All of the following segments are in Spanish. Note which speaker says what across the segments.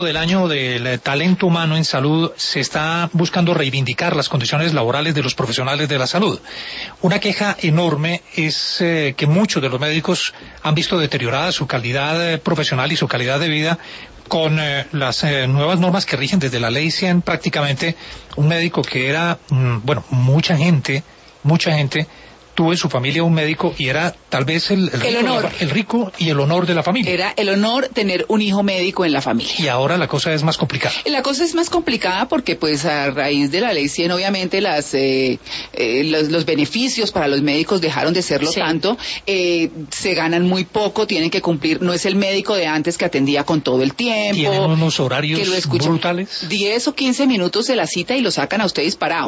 Speaker 1: Del año del talento humano en salud se está buscando reivindicar las condiciones laborales de los profesionales de la salud. Una queja enorme es que muchos de los médicos han visto deteriorada su calidad profesional y su calidad de vida con las nuevas normas que rigen desde la Ley 100. Prácticamente un médico que era, mucha gente tuvo en su familia un médico y era tal vez el rico y el honor de la familia.
Speaker 2: Era el honor tener un hijo médico en la familia.
Speaker 1: Y ahora la cosa es más complicada.
Speaker 2: La cosa es más complicada porque pues a raíz de la Ley 100 obviamente los beneficios para los médicos dejaron de serlo tanto, se ganan muy poco, tienen que cumplir, no es el médico de antes que atendía con todo el tiempo.
Speaker 1: Tienen unos horarios brutales.
Speaker 2: 10 o 15 minutos de la cita y lo sacan a usted disparado.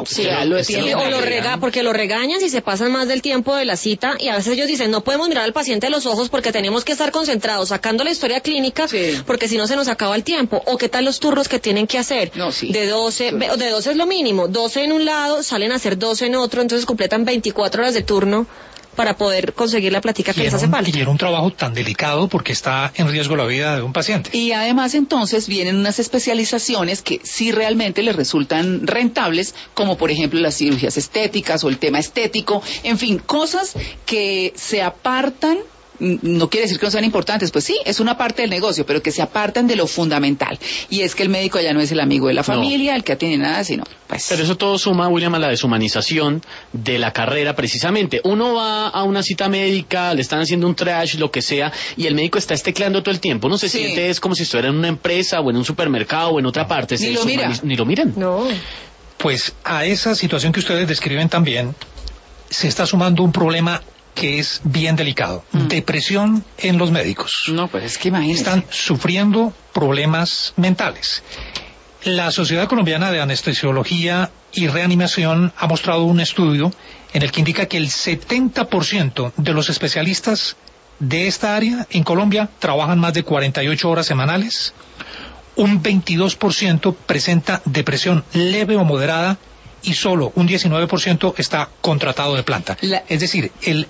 Speaker 3: Porque lo regañan si se pasan más del tiempo de la cita, y a veces ellos dicen no podemos mirar al paciente a los ojos porque tenemos que estar concentrados sacando la historia clínica, porque si no se nos acaba el tiempo. O qué tal los turnos que tienen que hacer, de 12 es lo mínimo, 12 en un lado, salen a hacer 12 en otro, entonces completan 24 horas de turno para poder conseguir la plática que les hace falta.
Speaker 1: Y era un trabajo tan delicado porque está en riesgo la vida de un paciente.
Speaker 2: Y además entonces vienen unas especializaciones que sí realmente les resultan rentables, como por ejemplo las cirugías estéticas o el tema estético, en fin, cosas que se apartan. No quiere decir que no sean importantes, pues sí, es una parte del negocio, pero que se apartan de lo fundamental. Y es que el médico ya no es el amigo de la familia, el que atiende nada, sino pues...
Speaker 4: Pero eso todo suma, William, a la deshumanización de la carrera, precisamente. Uno va a una cita médica, le están haciendo un triage, lo que sea, y el médico está tecleando todo el tiempo. Uno se siente, es como si estuviera en una empresa, o en un supermercado, o en otra parte.
Speaker 2: Ni lo miran.
Speaker 3: No.
Speaker 1: Pues a esa situación que ustedes describen también, se está sumando un problema que es bien delicado. Depresión en los médicos.
Speaker 2: No, pues es que imagínense.
Speaker 1: Están sufriendo problemas mentales. La Sociedad Colombiana de Anestesiología y Reanimación ha mostrado un estudio en el que indica que el 70% de los especialistas de esta área en Colombia trabajan más de 48 horas semanales. Un 22% presenta depresión leve o moderada y solo un 19% está contratado de planta. Es decir, el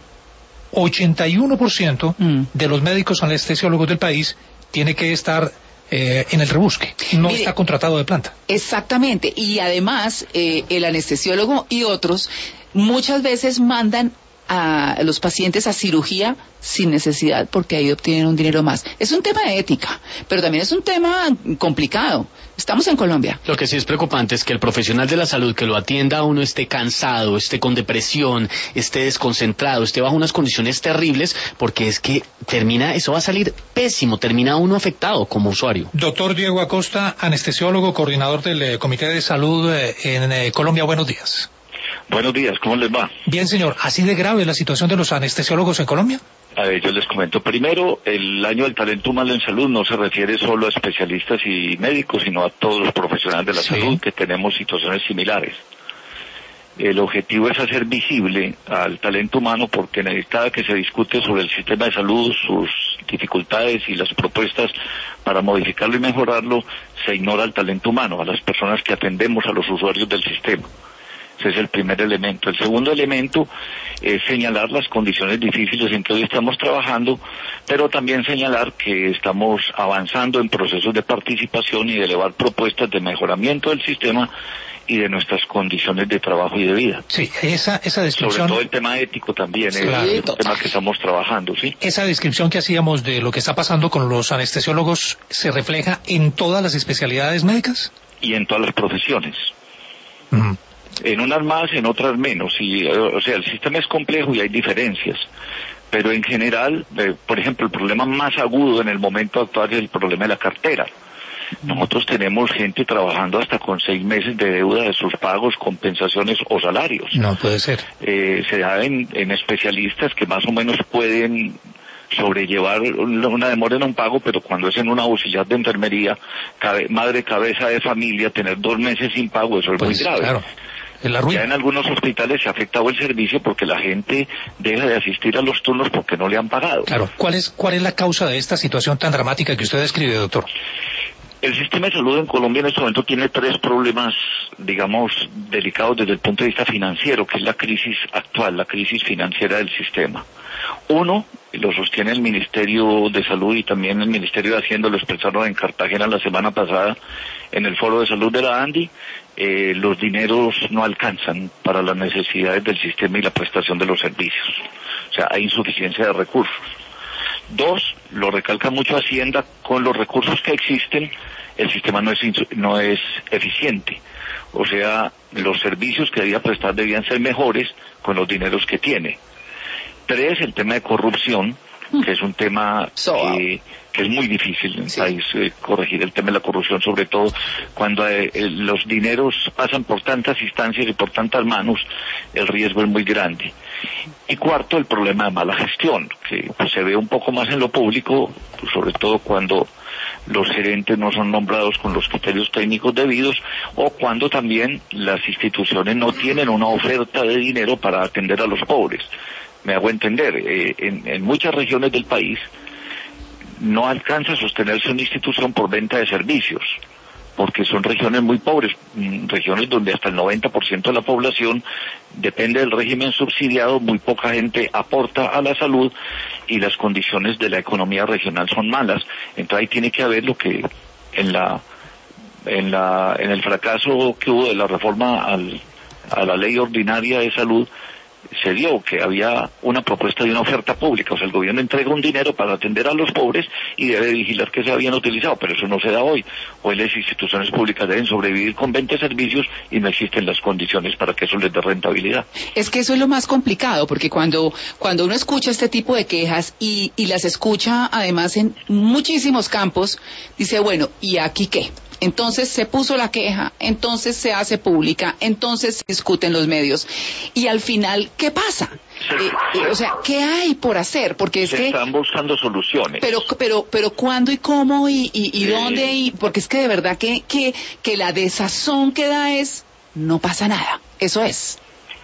Speaker 1: 81% de los médicos anestesiólogos del país tiene que estar en el rebusque, está contratado de planta.
Speaker 2: Exactamente, y además el anestesiólogo y otros muchas veces mandan a los pacientes a cirugía sin necesidad porque ahí obtienen un dinero más. Es un tema de ética, pero también es un tema complicado. Estamos en Colombia.
Speaker 4: Lo que sí es preocupante es que el profesional de la salud que lo atienda a uno esté cansado, esté con depresión, esté desconcentrado, esté bajo unas condiciones terribles, porque es que eso va a salir pésimo, termina uno afectado como usuario.
Speaker 1: Doctor Diego Acosta, anestesiólogo, coordinador del Comité de Salud en Colombia, buenos días.
Speaker 5: Buenos días, ¿cómo les va?
Speaker 1: Bien, señor. ¿Así de grave es la situación de los anestesiólogos en Colombia?
Speaker 5: A ver, yo les comento. Primero, el año del talento humano en salud no se refiere solo a especialistas y médicos, sino a todos los profesionales de la salud que tenemos situaciones similares. El objetivo es hacer visible al talento humano porque cada que se discute sobre el sistema de salud, sus dificultades y las propuestas para modificarlo y mejorarlo, se ignora al talento humano, a las personas que atendemos a los usuarios del sistema. Ese es el primer elemento. El segundo elemento es señalar las condiciones difíciles en que hoy estamos trabajando, pero también señalar que estamos avanzando en procesos de participación y de elevar propuestas de mejoramiento del sistema y de nuestras condiciones de trabajo y de vida.
Speaker 1: Sí, esa descripción...
Speaker 5: Sobre todo el tema ético también, es el tema que estamos trabajando, ¿sí?
Speaker 1: Esa descripción que hacíamos de lo que está pasando con los anestesiólogos, ¿se refleja en todas las especialidades médicas?
Speaker 5: Y en todas las profesiones. En unas más, en otras menos. O sea, el sistema es complejo y hay diferencias. Pero en general, por ejemplo, el problema más agudo en el momento actual es el problema de la cartera. Nosotros tenemos gente trabajando hasta con 6 meses de deuda de sus pagos, compensaciones o salarios.
Speaker 1: No puede ser.
Speaker 5: Se da en especialistas que más o menos pueden sobrellevar una demora en un pago, pero cuando es en una auxiliar de enfermería, madre cabeza de familia, tener 2 meses sin pago, eso es muy grave.
Speaker 1: Claro.
Speaker 5: Ya en algunos hospitales se ha afectado el servicio porque la gente deja de asistir a los turnos porque no le han pagado.
Speaker 1: Claro. ¿Cuál es la causa de esta situación tan dramática que usted describe, doctor?
Speaker 5: El sistema de salud en Colombia en este momento tiene 3 problemas, digamos, delicados desde el punto de vista financiero, que es la crisis actual, la crisis financiera del sistema. Uno, lo sostiene el Ministerio de Salud y también el Ministerio de Hacienda, lo expresaron en Cartagena la semana pasada en el Foro de Salud de la ANDI, los dineros no alcanzan para las necesidades del sistema y la prestación de los servicios. O sea, hay insuficiencia de recursos. Dos, lo recalca mucho Hacienda, con los recursos que existen, el sistema no es eficiente. O sea, los servicios que debía prestar debían ser mejores con los dineros que tiene. Tres, el tema de corrupción, que es un tema que es muy difícil en el país corregir el tema de la corrupción, sobre todo cuando los dineros pasan por tantas instancias y por tantas manos, el riesgo es muy grande. Y cuarto, el problema de mala gestión, que pues, se ve un poco más en lo público, pues, sobre todo cuando los gerentes no son nombrados con los criterios técnicos debidos, o cuando también las instituciones no tienen una oferta de dinero para atender a los pobres. Me hago entender, en muchas regiones del país no alcanza a sostenerse una institución por venta de servicios, porque son regiones muy pobres, regiones donde hasta el 90% de la población depende del régimen subsidiado, muy poca gente aporta a la salud y las condiciones de la economía regional son malas. Entonces ahí tiene que haber lo que en el fracaso que hubo de la reforma a la ley ordinaria de salud se dio, que había una propuesta de una oferta pública, o sea, el gobierno entrega un dinero para atender a los pobres y debe vigilar que se habían utilizado, pero eso no se da hoy. Hoy las instituciones públicas deben sobrevivir con 20 servicios y no existen las condiciones para que eso les dé rentabilidad.
Speaker 2: Es que eso es lo más complicado, porque cuando uno escucha este tipo de quejas y las escucha además en muchísimos campos, dice, bueno, ¿y aquí qué? Entonces se puso la queja, entonces se hace pública, entonces se discute en los medios. Y al final, ¿qué pasa? O sea, ¿qué hay por hacer? Porque es que
Speaker 5: están buscando soluciones.
Speaker 2: Pero ¿cuándo y cómo y dónde? Porque es que de verdad que la desazón que da es, no pasa nada. Eso es.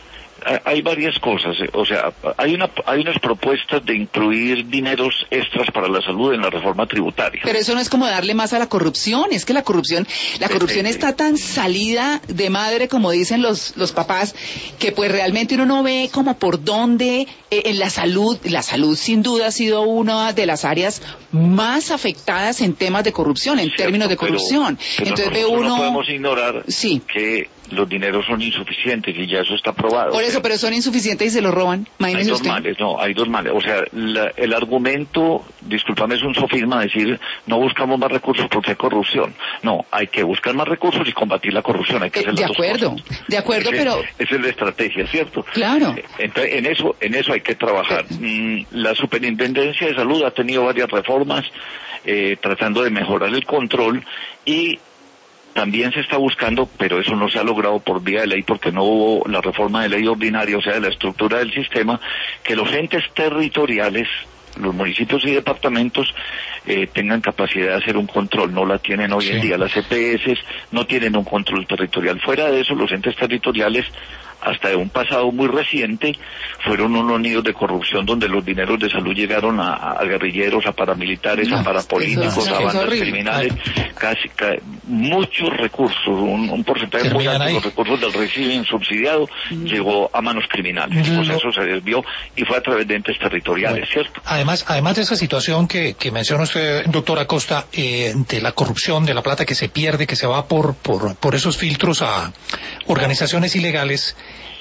Speaker 5: Hay varias cosas, o sea, hay unas propuestas de incluir dineros extras para la salud en la reforma tributaria.
Speaker 2: Pero eso no es como darle más a la corrupción, es que la corrupción está tan salida de madre, como dicen los papás, que pues realmente uno no ve como por dónde en la salud sin duda ha sido una de las áreas más afectadas en temas de corrupción, en términos de corrupción.
Speaker 5: Pero entonces ve uno... No podemos ignorar que los dineros son insuficientes y ya eso está probado.
Speaker 2: Por eso, pero son insuficientes y se los roban.
Speaker 5: Hay dos males. O sea, el argumento, discúlpame, es un sofisma decir no buscamos más recursos porque hay corrupción. No, hay que buscar más recursos y combatir la corrupción. Hay que hacer las dos cosas.
Speaker 2: De acuerdo, pero...
Speaker 5: Esa es la estrategia, ¿cierto?
Speaker 2: Claro.
Speaker 5: Entonces, en eso hay que trabajar. La Superintendencia de Salud ha tenido varias reformas tratando de mejorar el control y también se está buscando, pero eso no se ha logrado por vía de ley porque no hubo la reforma de ley ordinaria, o sea, de la estructura del sistema, que los entes territoriales, los municipios y departamentos tengan capacidad de hacer un control. No la tienen hoy en día. Las EPS no tienen un control territorial. Fuera de eso, los entes territoriales, hasta de un pasado muy reciente, fueron unos nidos de corrupción donde los dineros de salud llegaron a guerrilleros, a paramilitares, a parapolíticos, a bandas criminales, casi muchos recursos, un porcentaje muy alto de los recursos del régimen subsidiado llegó a manos criminales. Pues eso se desvió y fue a través de entes territoriales, ¿cierto?
Speaker 1: Además de esa situación que menciona usted, doctor Acosta, de la corrupción, de la plata que se pierde, que se va por esos filtros a organizaciones ilegales,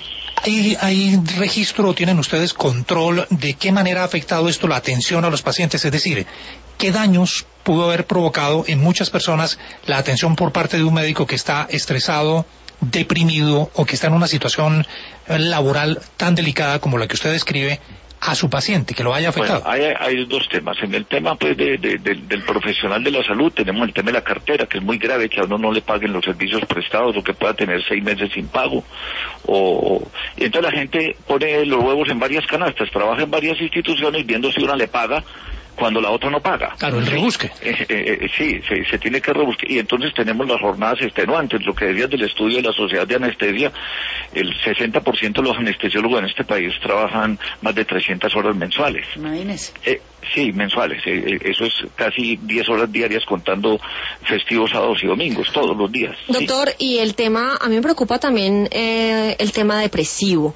Speaker 1: ¿hay registro, tienen ustedes control de qué manera ha afectado esto la atención a los pacientes? Es decir, ¿qué daños pudo haber provocado en muchas personas la atención por parte de un médico que está estresado, deprimido o que está en una situación laboral tan delicada como la que usted describe, a su paciente, que lo haya afectado?
Speaker 5: Bueno, hay dos temas. En el tema pues del profesional de la salud tenemos el tema de la cartera, que es muy grave, que a uno no le paguen los servicios prestados o que pueda tener 6 meses sin pago. Y entonces la gente pone los huevos en varias canastas, trabaja en varias instituciones viendo si una le paga cuando la otra no paga.
Speaker 1: Claro, el rebusque.
Speaker 5: Sí, se tiene que rebuscar. Y entonces tenemos las jornadas extenuantes. Lo que decías del estudio de la Sociedad de Anestesia, el 60% de los anestesiólogos en este país trabajan más de 300 horas mensuales.
Speaker 2: Imagínese.
Speaker 5: Sí, mensuales. Eso es casi 10 horas diarias contando festivos, sábados y domingos, todos los días.
Speaker 3: Doctor, y el tema, a mí me preocupa también el tema depresivo.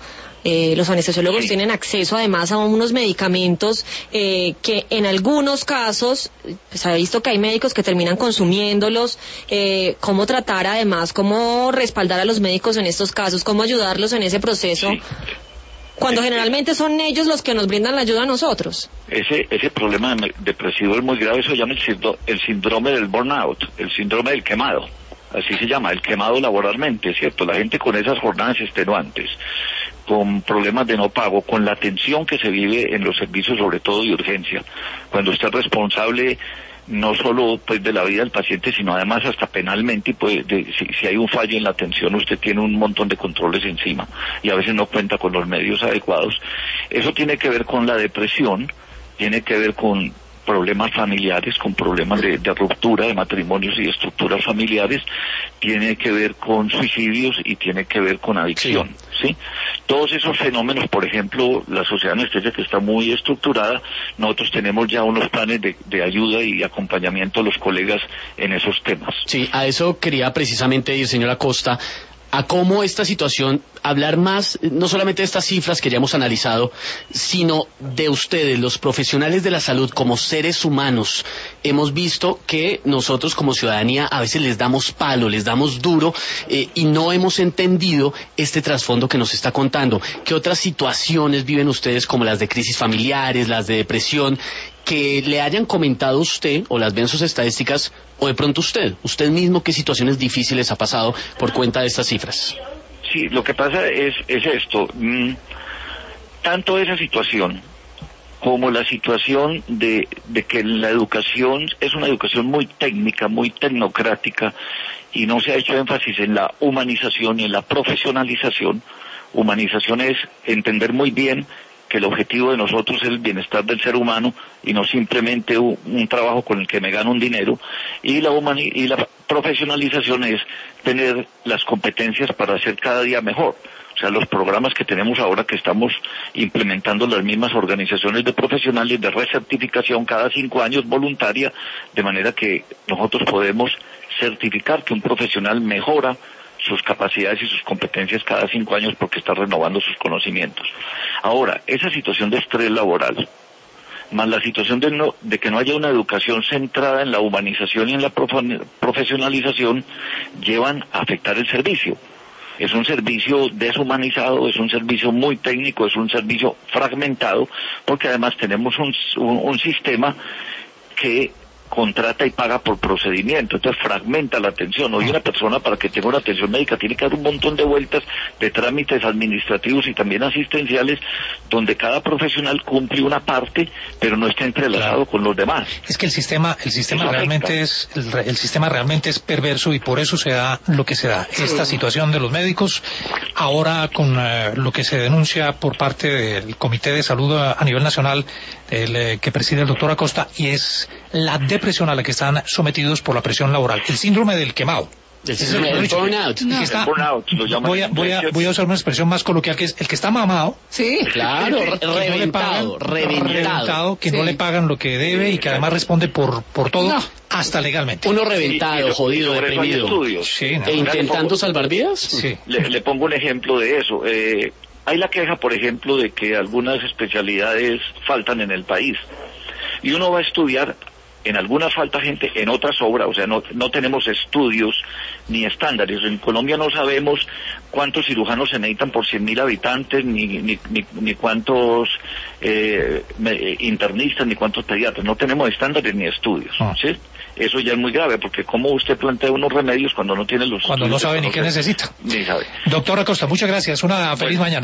Speaker 3: Los anestesiólogos tienen acceso además a unos medicamentos que en algunos casos se ha visto que hay médicos que terminan consumiéndolos. ¿Cómo tratar además, cómo respaldar a los médicos en estos casos, cómo ayudarlos en ese proceso? Sí. Cuando generalmente son ellos los que nos brindan la ayuda a nosotros.
Speaker 5: Ese problema depresivo es muy grave, eso se llama el síndrome del burnout, el síndrome del quemado, así se llama, el quemado laboralmente, ¿cierto? La gente con esas jornadas extenuantes, con problemas de no pago, con la tensión que se vive en los servicios, sobre todo de urgencia, cuando usted es responsable no solo pues de la vida del paciente, sino además hasta penalmente, y pues si hay un fallo en la atención, usted tiene un montón de controles encima y a veces no cuenta con los medios adecuados. Eso tiene que ver con la depresión, tiene que ver con problemas familiares, con problemas de ruptura de matrimonios y estructuras familiares, tiene que ver con suicidios y tiene que ver con adicción, ¿sí? Todos esos fenómenos, por ejemplo, la sociedad anestesia que está muy estructurada, nosotros tenemos ya unos planes de ayuda y acompañamiento a los colegas en esos temas.
Speaker 4: Sí, a eso quería precisamente ir, señora Costa, a cómo esta situación, hablar más, no solamente de estas cifras que ya hemos analizado, sino de ustedes, los profesionales de la salud, como seres humanos. Hemos visto que nosotros como ciudadanía a veces les damos palo, les damos duro, y no hemos entendido este trasfondo que nos está contando. ¿Qué otras situaciones viven ustedes, como las de crisis familiares, las de depresión, que le hayan comentado usted, o las ven sus estadísticas, o de pronto usted mismo, qué situaciones difíciles ha pasado por cuenta de estas cifras?
Speaker 5: Sí, lo que pasa es esto, tanto esa situación como la situación de que la educación es una educación muy técnica, muy tecnocrática, y no se ha hecho énfasis en la humanización y en la profesionalización. Humanización es entender muy bien que el objetivo de nosotros es el bienestar del ser humano y no simplemente un trabajo con el que me gano un dinero, y la profesionalización es tener las competencias para hacer cada día mejor. O sea, los programas que tenemos ahora, que estamos implementando las mismas organizaciones de profesionales de recertificación cada 5 años voluntaria, de manera que nosotros podemos certificar que un profesional mejora sus capacidades y sus competencias cada 5 años porque está renovando sus conocimientos. Ahora, esa situación de estrés laboral, más la situación de que no haya una educación centrada en la humanización y en la profesionalización, llevan a afectar el servicio. Es un servicio deshumanizado, es un servicio muy técnico, es un servicio fragmentado, porque además tenemos un sistema que contrata y paga por procedimiento, entonces fragmenta la atención. Hoy una persona, para que tenga una atención médica, tiene que dar un montón de vueltas, de trámites administrativos y también asistenciales, donde cada profesional cumple una parte, pero no está entrelazado con los demás.
Speaker 1: Es que el sistema realmente es perverso, y por eso se da lo que se da. Esta situación de los médicos, ahora con lo que se denuncia por parte del Comité de Salud a nivel nacional, que preside el doctor Acosta, y es la depresión a la que están sometidos por la presión laboral, el síndrome del quemado.
Speaker 4: El burnout.
Speaker 1: Voy a usar una expresión más coloquial, que es el que está mamado.
Speaker 3: Sí,
Speaker 4: claro, reventado,
Speaker 1: que no le pagan lo que debe y que además responde por todo, hasta legalmente.
Speaker 4: Uno reventado, jodido, deprimido. Intentando salvar vidas.
Speaker 1: Sí.
Speaker 5: Le pongo un ejemplo de eso. Hay la queja, por ejemplo, de que algunas especialidades faltan en el país. Y uno va a estudiar, en algunas falta gente, en otras sobra. O sea, no tenemos estudios ni estándares. En Colombia no sabemos cuántos cirujanos se necesitan por 100.000 habitantes, ni cuántos internistas, ni cuántos pediatras. No tenemos estándares ni estudios, ¿sí? Eso ya es muy grave, porque cómo usted plantea unos remedios cuando no tiene los
Speaker 1: cuando no sabe ni qué necesita.
Speaker 5: Ni sabe.
Speaker 1: Doctor Acosta, muchas gracias. Una feliz mañana.